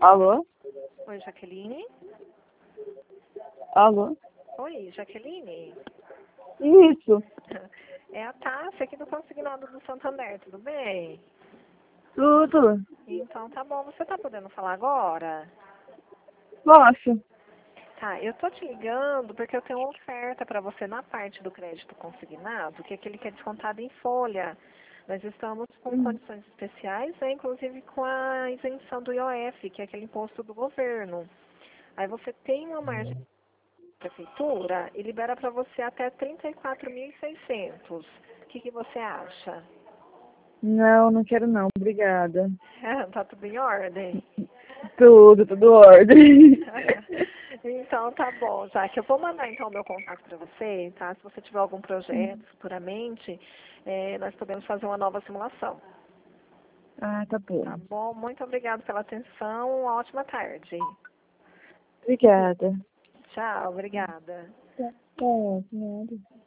Alô? Oi, Jaqueline? Alô? Oi, Jaqueline? Isso. É a Tássia aqui do Consignado do Santander, tudo bem? Tudo. Então tá bom, você tá podendo falar agora? Posso? Tá, eu tô te ligando porque eu tenho uma oferta para você na parte do crédito consignado, que é aquele que é descontado em folha. Nós estamos com condições especiais, né, inclusive com a isenção do IOF, que é aquele imposto do governo. Aí você tem uma margem da prefeitura e libera para você até 34.600. O que você acha? Não, não quero não. Obrigada. Tá tudo em ordem? Tudo ordem. Então tá bom, já que eu vou mandar então o meu contato para você, tá? Se você tiver algum projeto futuramente, nós podemos fazer uma nova simulação. Ah, tá Tá bom. bom? Muito obrigada pela atenção, uma ótima tarde. Obrigada. Tchau, obrigada. Tá, nada.